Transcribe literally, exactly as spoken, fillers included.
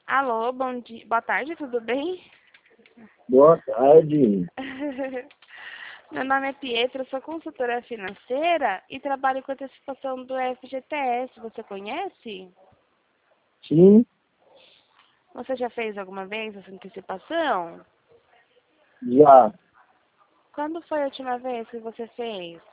Alô, bom dia, boa tarde, tudo bem? Boa tarde. Meu nome é Pietra, sou consultora financeira e trabalho com antecipação do F G T S. Você conhece? Sim, Você já fez alguma vez essa antecipação? já. Quando foi a última vez que você fez?